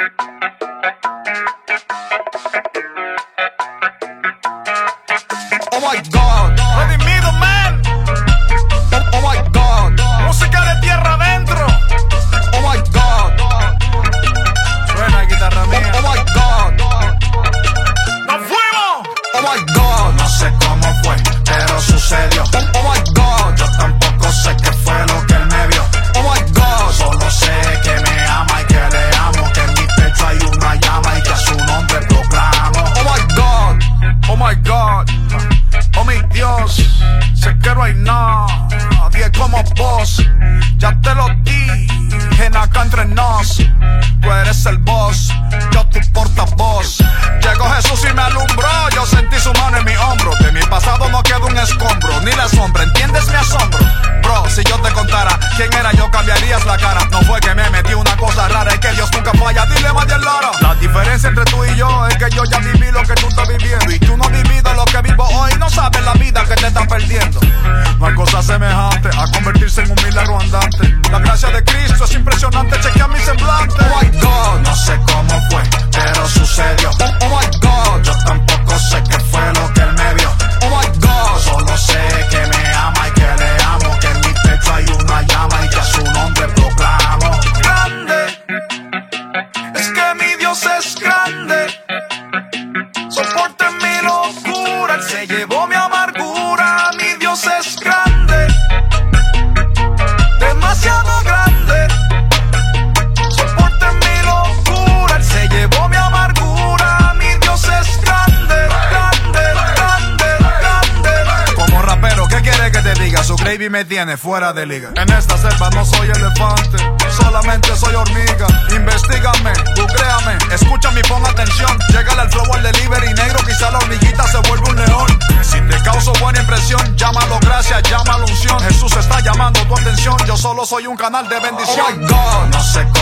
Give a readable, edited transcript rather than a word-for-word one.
Oh my God, redimido, man. Oh my God, música de tierra adentro. Oh my God, suena guitarra mía. Oh my God, nos fuimos. Oh my God, No sé cómo fue, pero sucedió. oh my God, Yo tampoco sé qué fue lo que él me vio. oh my God, Solo sé que me ama y que le amo, que en mi pecho hay una llama y que a su nombre proclamo. oh my God, oh my God, oh mi Dios, sé que no hay nadie como vos. Ya te lo dije acá entre nos, tú eres el boss, yo tu portavoz. Llegó Jesús y me alumbró, yo sentí su mano en mi hombro. De mi pasado no queda un escombro, ni la sombra, ¿entiendes mi asombro? Bro, si yo te contara quién era yo, cambiarías la cara. No fue que me metí una cosa rara, es que Dios nunca falla, dile más del loro. La diferencia entre tú y yo es que yo ya viví lo que tú estás viviendo, y tú no has vivido lo que vivo hoy, no sabes la vida que te estás perdiendo. No hay cosa semejante a convertirse en un milagro andante. La gracia de Cristo es impresionante, chequea mi semblante. Oh my God, No sé cómo fue, pero sucedió. oh my God, Yo tampoco sé qué fue lo que él me vio. oh my God, Solo sé que me ama y que le amo, que en mi pecho hay una llama y que a su nombre proclamo. grande, es que mi Dios es grande. Soporte mi locura, Él se llevó mi amargura. Mi Dios es grande, demasiado grande. Soporte mi locura, Él se llevó mi amargura. Mi Dios es grande, grande, grande, grande. Como rapero, ¿qué quiere que te diga? Su gravy me tiene fuera de liga. En esta selva no soy elefante, solamente soy hormiga. Investígame, googleame, escúchame y pon atención. Llegale al flow al delivery negro, quizá la hormiguita se vuelve un león. Si te causo buena impresión, llámalo gracia, llámalo unción. Jesús está llamando tu atención, yo solo soy un canal de bendición. Oh my God, No sé